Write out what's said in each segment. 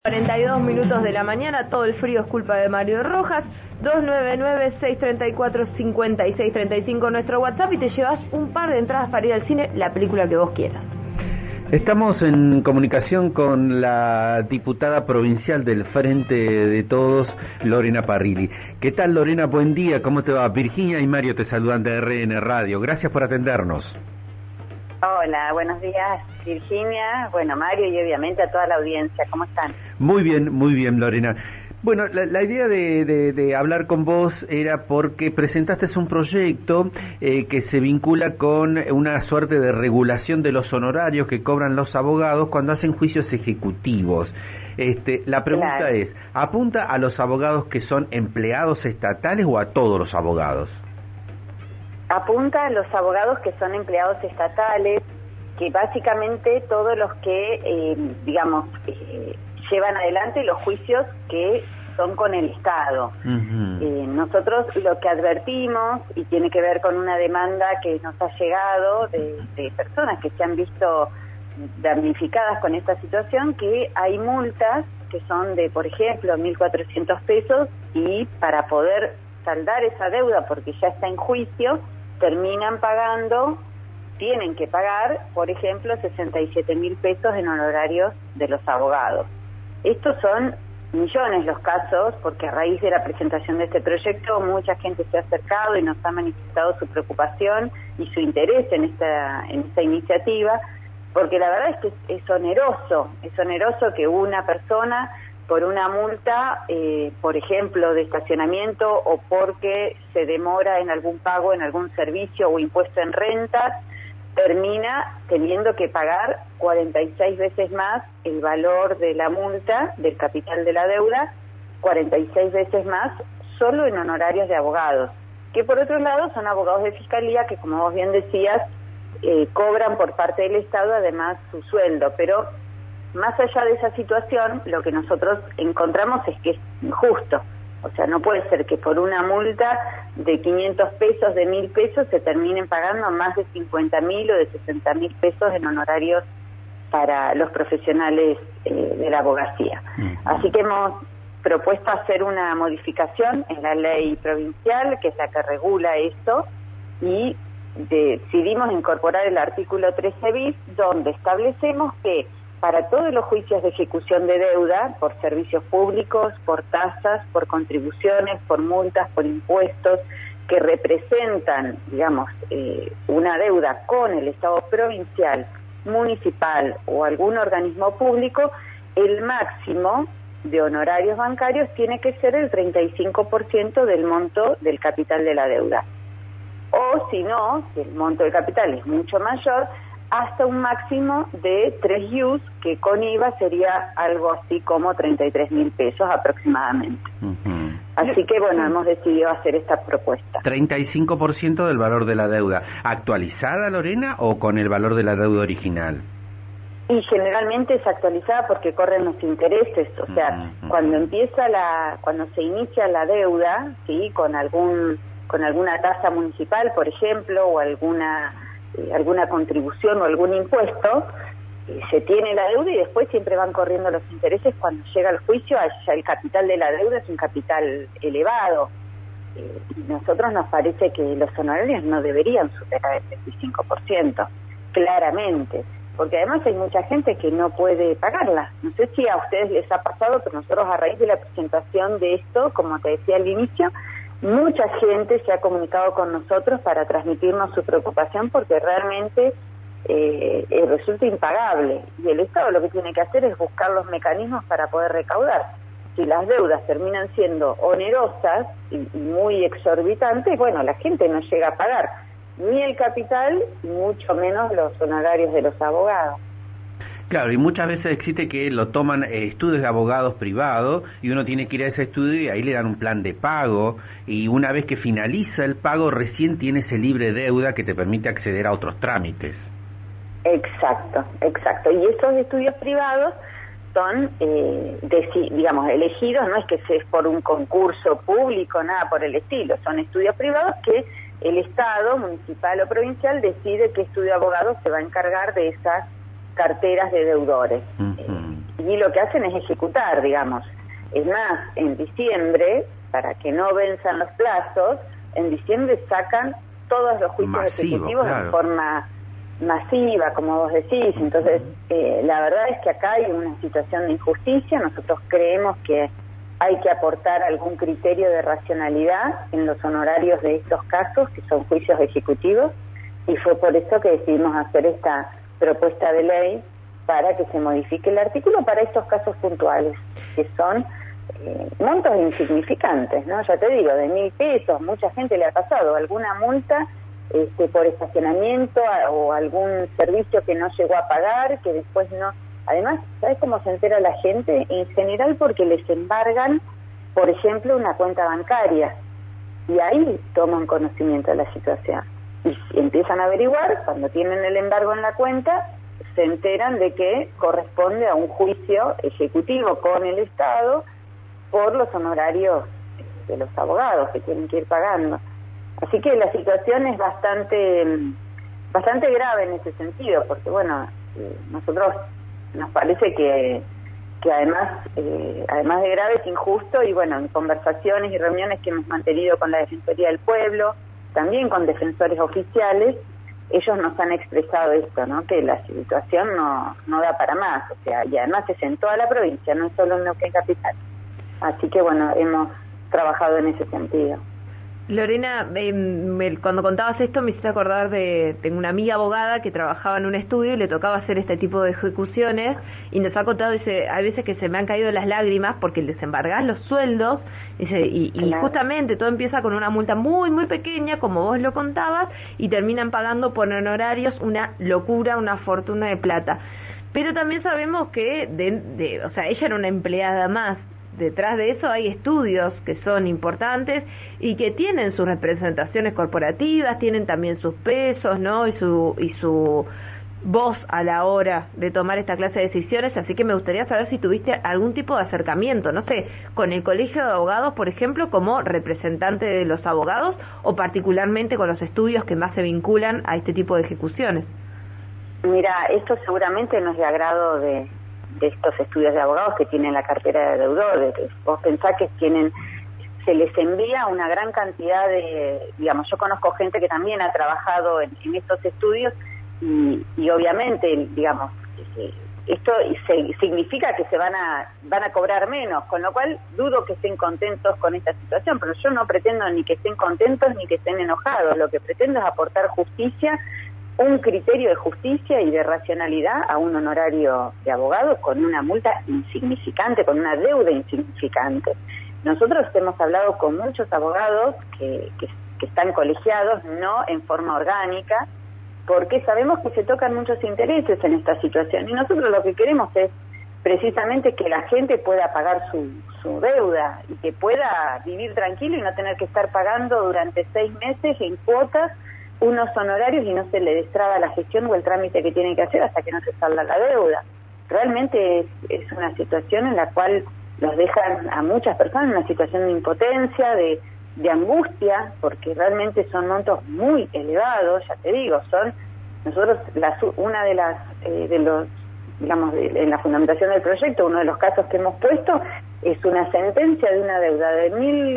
42 minutos de la mañana, todo el frío es culpa de Mario Rojas. 299-634-5635 nuestro WhatsApp y te llevas un par de entradas para ir al cine, la película que vos quieras. Estamos en comunicación con la diputada provincial del Frente de Todos, Lorena Parrilli. ¿Qué tal, Lorena? Buen día, ¿cómo te va? Virginia y Mario te saludan de RN Radio. Gracias por atendernos. Hola, buenos días, Virginia, bueno, Mario y obviamente a toda la audiencia. ¿Cómo están? Muy bien, Lorena. Bueno, la idea de hablar con vos era porque presentaste un proyecto que se vincula con una suerte de regulación de los honorarios que cobran los abogados cuando hacen juicios ejecutivos. La pregunta es, ¿apunta a los abogados que son empleados estatales o a todos los abogados? Apunta a los abogados que son empleados estatales, que básicamente todos los que, llevan adelante los juicios que son con el Estado. Nosotros lo que advertimos, y tiene que ver con una demanda que nos ha llegado de personas que se han visto damnificadas con esta situación, que hay multas que son de, por ejemplo, 1.400 pesos, y para poder saldar esa deuda, porque ya está en juicio, tienen que pagar, por ejemplo, 67.000 pesos en honorarios de los abogados. Estos son millones los casos, porque a raíz de la presentación de este proyecto mucha gente se ha acercado y nos ha manifestado su preocupación y su interés en esta iniciativa, porque la verdad es que es oneroso que una persona, por una multa, por ejemplo, de estacionamiento o porque se demora en algún pago, en algún servicio o impuesto en rentas, termina teniendo que pagar 46 veces más el valor de la multa, del capital de la deuda, 46 veces más solo en honorarios de abogados, que por otro lado son abogados de fiscalía que, como vos bien decías, cobran por parte del Estado además su sueldo, pero más allá de esa situación, lo que nosotros encontramos es que es injusto. O sea, no puede ser que por una multa de 500 pesos, de 1.000 pesos, se terminen pagando más de 50.000 o de 60.000 pesos en honorarios para los profesionales de la abogacía. Así que hemos propuesto hacer una modificación en la ley provincial, que es la que regula esto, y decidimos incorporar el artículo 13 bis, donde establecemos que para todos los juicios de ejecución de deuda, por servicios públicos, por tasas, por contribuciones, por multas, por impuestos, que representan, una deuda con el Estado provincial, municipal o algún organismo público, el máximo de honorarios bancarios tiene que ser el 35% del monto del capital de la deuda. O si no, si el monto del capital es mucho mayor, hasta un máximo de 3 IUs, que con IVA sería algo así como 33.000 pesos aproximadamente. Así que, hemos decidido hacer esta propuesta. 35% del valor de la deuda. ¿Actualizada, Lorena, o con el valor de la deuda original? Y generalmente es actualizada porque corren los intereses. O sea, cuando se inicia la deuda, ¿sí?, con alguna tasa municipal, por ejemplo, o alguna contribución o algún impuesto, se tiene la deuda y después siempre van corriendo los intereses. Cuando llega el juicio, ya el capital de la deuda es un capital elevado. Y nosotros nos parece que los honorarios no deberían superar el 25%, claramente, porque además hay mucha gente que no puede pagarla. No sé si a ustedes les ha pasado, pero nosotros, a raíz de la presentación de esto, como te decía al inicio, mucha gente se ha comunicado con nosotros para transmitirnos su preocupación, porque realmente resulta impagable, y el Estado lo que tiene que hacer es buscar los mecanismos para poder recaudar. Si las deudas terminan siendo onerosas y muy exorbitantes, la gente no llega a pagar ni el capital, y mucho menos los honorarios de los abogados. Claro, y muchas veces existe que lo toman estudios de abogados privados y uno tiene que ir a ese estudio y ahí le dan un plan de pago, y una vez que finaliza el pago recién tiene ese libre deuda que te permite acceder a otros trámites. Exacto. Y esos estudios privados son, elegidos, no es que es por un concurso público, nada por el estilo, son estudios privados que el Estado, municipal o provincial, decide qué estudio de abogados se va a encargar de esas carteras de deudores. y lo que hacen es ejecutar, digamos. Es más, en diciembre, para que no venzan los plazos, en diciembre sacan todos los juicios ejecutivos de forma masiva, como vos decís. Entonces, la verdad es que acá hay una situación de injusticia. Nosotros creemos que hay que aportar algún criterio de racionalidad en los honorarios de estos casos, que son juicios ejecutivos, y fue por eso que decidimos hacer esta propuesta de ley para que se modifique el artículo para estos casos puntuales, que son montos insignificantes, ¿no? Ya te digo, de 1.000 pesos, mucha gente le ha pasado alguna multa por estacionamiento o algún servicio que no llegó a pagar, que después no. Además, ¿sabes cómo se entera la gente? En general porque les embargan, por ejemplo, una cuenta bancaria, y ahí toman conocimiento de la situación. Y empiezan a averiguar, cuando tienen el embargo en la cuenta, se enteran de que corresponde a un juicio ejecutivo con el Estado por los honorarios de los abogados que tienen que ir pagando. Así que la situación es bastante grave en ese sentido, porque bueno, nosotros nos parece que además de grave es injusto, y bueno, en conversaciones y reuniones que hemos mantenido con la Defensoría del Pueblo, también con defensores oficiales, ellos nos han expresado esto, ¿no? Que la situación no da para más, o sea, y además es en toda la provincia, no es solo en Neuquén Capital. Así que bueno, hemos trabajado en ese sentido. Lorena, cuando contabas esto me hiciste acordar tengo una amiga abogada que trabajaba en un estudio y le tocaba hacer este tipo de ejecuciones, y nos ha contado, dice, hay veces que se me han caído las lágrimas porque les embargás los sueldos, dice, y justamente todo empieza con una multa muy muy pequeña, como vos lo contabas, y terminan pagando por honorarios una locura, una fortuna de plata. Pero también sabemos que, o sea, ella era una empleada más. Detrás de eso hay estudios que son importantes y que tienen sus representaciones corporativas, tienen también sus pesos, ¿no? Y su voz a la hora de tomar esta clase de decisiones. Así que me gustaría saber si tuviste algún tipo de acercamiento, no sé, con el Colegio de Abogados, por ejemplo, como representante de los abogados, o particularmente con los estudios que más se vinculan a este tipo de ejecuciones. Mira, esto seguramente no es de agrado de estos estudios de abogados que tienen la cartera de deudores. Vos pensás que se les envía una gran cantidad de, digamos, yo conozco gente que también ha trabajado en estos estudios, y obviamente, digamos, esto significa que se van a cobrar menos, con lo cual dudo que estén contentos con esta situación, pero yo no pretendo ni que estén contentos ni que estén enojados. Lo que pretendo es aportar justicia, un criterio de justicia y de racionalidad a un honorario de abogado con una multa insignificante, con una deuda insignificante. Nosotros hemos hablado con muchos abogados que están colegiados, no en forma orgánica, porque sabemos que se tocan muchos intereses en esta situación, y nosotros lo que queremos es precisamente que la gente pueda pagar su deuda y que pueda vivir tranquilo y no tener que estar pagando durante 6 meses en cuotas unos honorarios y no se le destraba la gestión o el trámite que tiene que hacer hasta que no se salda la deuda. Realmente es una situación en la cual los dejan a muchas personas en una situación de impotencia, de angustia, porque realmente son montos muy elevados. Ya te digo, nosotros una de las digamos, en la fundamentación del proyecto, uno de los casos que hemos puesto es una sentencia de una deuda de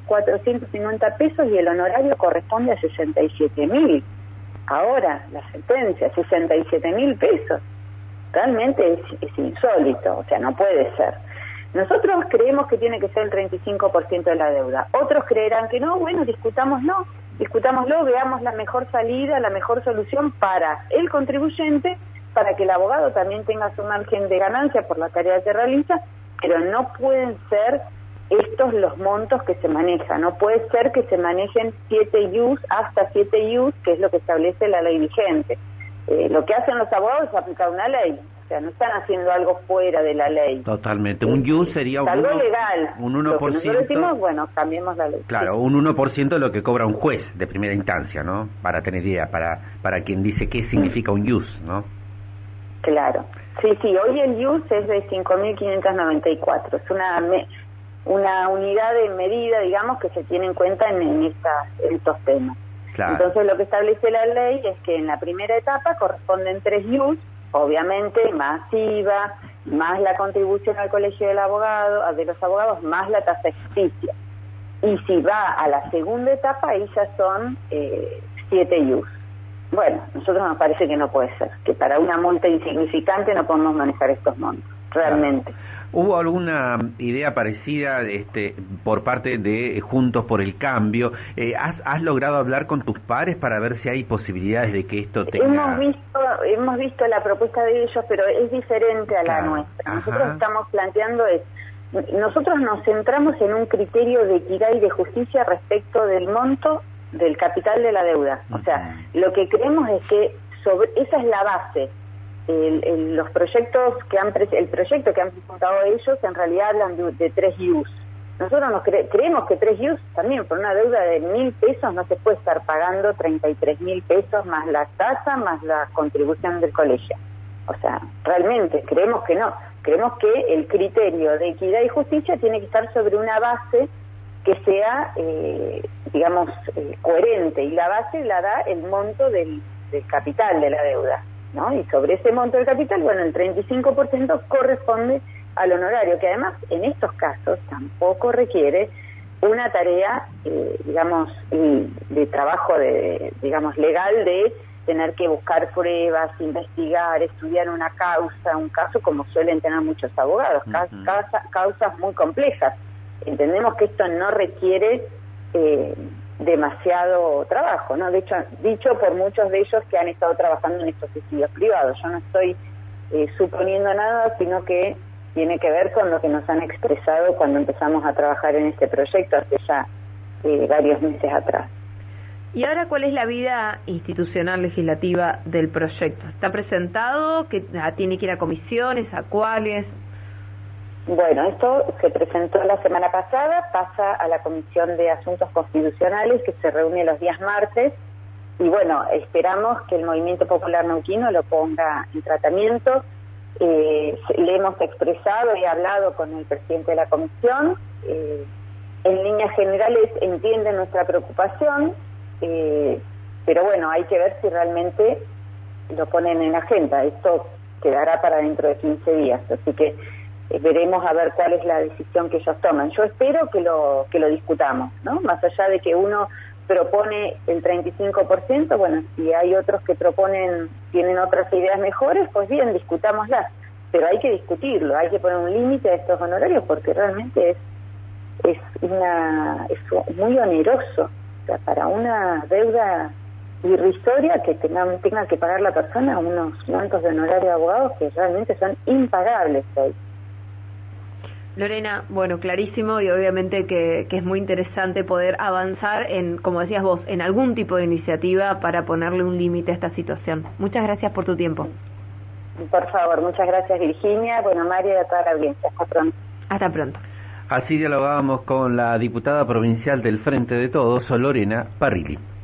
1.450 pesos y el honorario corresponde a 67.000. Ahora, la sentencia, 67.000 pesos. Realmente es insólito, o sea, no puede ser. Nosotros creemos que tiene que ser el 35% de la deuda. Otros creerán que no. Bueno, discutámoslo, veamos la mejor salida, la mejor solución para el contribuyente, para que el abogado también tenga su margen de ganancia por la tarea que realiza, pero no pueden ser estos los montos que se manejan. No puede ser que se manejen 7 IUs, hasta 7 IUs, que es lo que establece la ley vigente. Lo que hacen los abogados es aplicar una ley. O sea, no están haciendo algo fuera de la ley. Totalmente. Un IU sería algo legal. Un 1%. Lo que nosotros decimos, bueno, cambiemos la ley. Claro, sí. Un 1% de lo que cobra un juez de primera instancia, ¿no? Para tener idea, para quien dice qué significa un IUS, ¿no? Claro. Sí, hoy el IUS es de 5.594. Es una unidad de medida, digamos, que se tiene en cuenta en estos temas. Claro. Entonces, lo que establece la ley es que en la primera etapa corresponden 3 IUs, obviamente masiva, más la contribución al colegio de los abogados, más la tasa de justicia. Y si va a la segunda etapa, ahí ya son 7 IUs. Bueno, a nosotros nos parece que no puede ser, que para una multa insignificante no podemos manejar estos montos, realmente. ¿Hubo alguna idea parecida por parte de Juntos por el Cambio? ¿Has logrado hablar con tus pares para ver si hay posibilidades de que esto tenga...? Hemos visto la propuesta de ellos, pero es diferente a la nuestra. Nosotros estamos planteando nosotros nos centramos en un criterio de equidad y de justicia respecto del monto del capital de la deuda. O sea, lo que creemos es que esa es la base. Los proyectos el proyecto que han presentado ellos en realidad hablan de 3 IUs. Nosotros creemos que 3 IUs también por una deuda de 1.000 pesos no se puede estar pagando 33.000 pesos más la tasa, más la contribución del colegio. O sea, realmente creemos que no. Creemos que el criterio de equidad y justicia tiene que estar sobre una base que sea, coherente, y la base la da el monto del capital de la deuda, ¿no? Y sobre ese monto del capital, bueno, el 35% corresponde al honorario, que además en estos casos tampoco requiere una tarea, de trabajo legal de tener que buscar pruebas, investigar, estudiar un caso como suelen tener muchos abogados, causas muy complejas. Entendemos que esto no requiere demasiado trabajo, ¿no? De hecho, dicho por muchos de ellos que han estado trabajando en estos estudios privados. Yo no estoy suponiendo nada, sino que tiene que ver con lo que nos han expresado cuando empezamos a trabajar en este proyecto hace ya varios meses atrás. ¿Y ahora cuál es la vida institucional legislativa del proyecto? ¿Está presentado? ¿Tiene que ir a comisiones? ¿A cuáles? Bueno, esto se presentó la semana pasada, pasa a la Comisión de Asuntos Constitucionales, que se reúne los días martes, y bueno, esperamos que el Movimiento Popular Neuquino lo ponga en tratamiento. Le hemos expresado y hablado con el presidente de la comisión. En líneas generales entiende nuestra preocupación, pero bueno, hay que ver si realmente lo ponen en agenda. Esto quedará para dentro de 15 días, así que veremos a ver cuál es la decisión que ellos toman. Yo espero que lo discutamos, ¿no? Más allá de que uno propone el 35%, bueno, si hay otros que tienen otras ideas mejores, pues bien, discutámoslas, pero hay que discutirlo, hay que poner un límite a estos honorarios porque realmente es muy oneroso. O sea, para una deuda irrisoria que tenga que pagar la persona unos montos de honorario de abogados que realmente son impagables hoy. Lorena, bueno, clarísimo, y obviamente que es muy interesante poder avanzar en, como decías vos, en algún tipo de iniciativa para ponerle un límite a esta situación. Muchas gracias por tu tiempo. Por favor, muchas gracias, Virginia, bueno, María, y a toda la audiencia. Hasta pronto. Hasta pronto. Así dialogábamos con la diputada provincial del Frente de Todos, Lorena Parrilli.